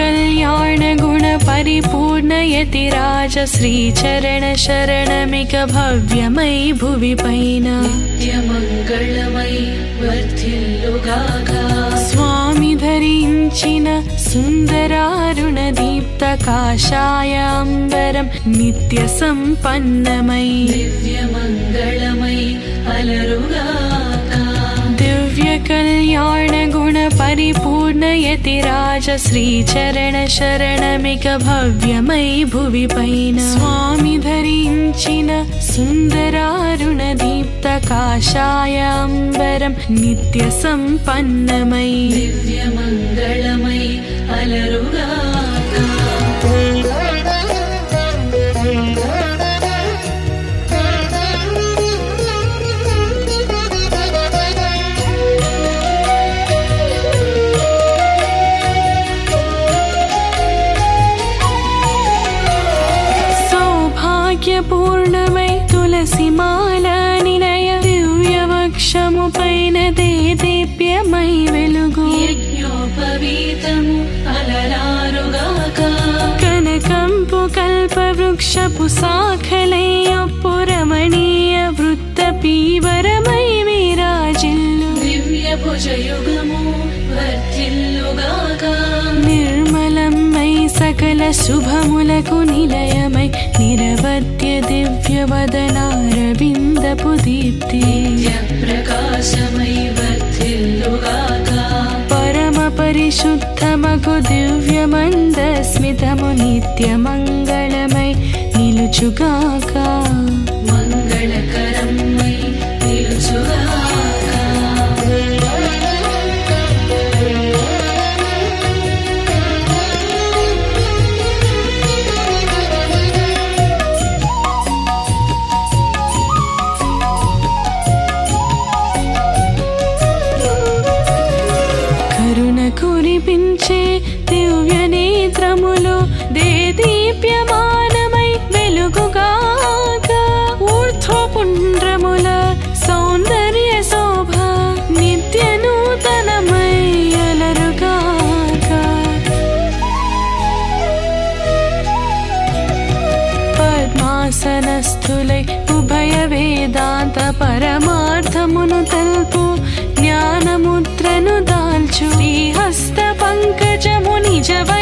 कल्याण गुण परिपूर्ण यतिराज श्रीचरण शरणमिक भव्यमयि भुवि पैन नित्यमङ्गलमयि वर्धिल्लुगाका स्वामी धरिंचिन सुंदरारुण दीप्त काषाय अंबरं नित्य संपन्नमयि दिव्यमङ्गलमयि अलरुगाका दिव्य कल्याण गुण परिपूर्ण यतिराज श्रीचरण शरणमिक भव्यमयि भुवि पैन स्वामी धरिंचिन सुंदरारुण दीप्त काषाय अंबरं नित्य संपन्नमयि दिव्यमङ्गलमयि अलरुगाका पूर्णमय तुलसी माला निलय दिव्य वक्षमुपैन देदीप्यमय वेलुगु यज्ञोपवीतము అలరారుగాక कनकंपु कल्पवृक्षपु साखलयप्पु रमणीय वृत्त पीवरमय विराजिल्लु दिव्य भुजयुगము వర్ధిల్లుగాక निर्मलमय सकल शुभमुలకు निलयमय निरवध्य दिव्य वदनारविन्दपु दीप्ति प्रकाशमयि वर्धिल्लुगाक परम परिशुद्धमగు दिव्य मंदस्मितमु नित्य मंगलमय निलुचुगाक మంగళకరమై నిలుచుగాక కురిపించే దివ్య నేత్రములు దేదీప్యమానమై వెలుగుగాక ఊర్ధ్వపుండ్రముల సౌందర్య శోభ నిత్య నూతనమై అలరుగాక పద్మాసనస్థులై ఉభయ వేదాంత పరమార్థమును తెలుపు జ్ఞానముద్రను దాల్చు శ్రీహస్త పంకజము నిజ